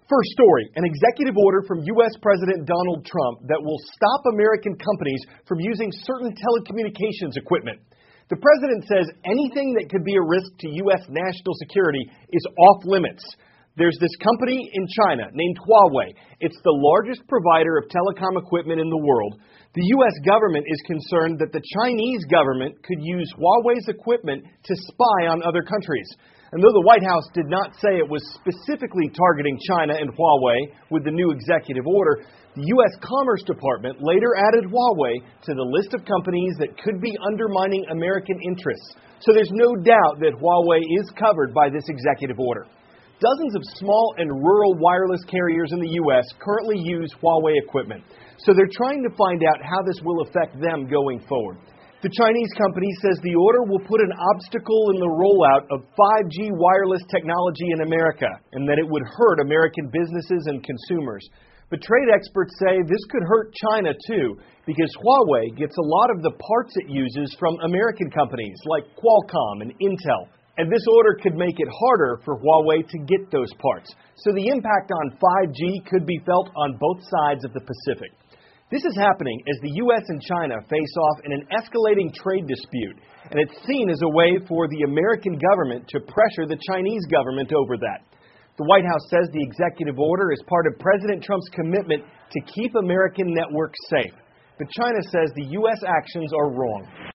First story, an executive order from U.S. President Donald Trump that will stop American companies from using certain telecommunications equipment. The president says anything that could be a risk to U.S. national security is off limits. There's this company in China named Huawei. It's the largest provider of telecom equipment in the world. The U.S. government is concerned that the Chinese government could use Huawei's equipment to spy on other countries. And though the White House did not say it was specifically targeting China and Huawei with the new executive order, the U.S. Commerce Department later added Huawei to the list of companies that could be undermining American interests. So there's no doubt that Huawei is covered by this executive order. Dozens of small and rural wireless carriers in the U.S. currently use Huawei equipment, so they're trying to find out how this will affect them going forward. The Chinese company says the order will put an obstacle in the rollout of 5G wireless technology in America, and that it would hurt American businesses and consumers. But trade experts say this could hurt China too, because Huawei gets a lot of the parts it uses from American companies like Qualcomm and Intel. And this order could make it harder for Huawei to get those parts. So the impact on 5G could be felt on both sides of the Pacific. This is happening as the U.S. and China face off in an escalating trade dispute, and it's seen as a way for the American government to pressure the Chinese government over that. The White House says the executive order is part of President Trump's commitment to keep American networks safe. But China says the U.S. actions are wrong.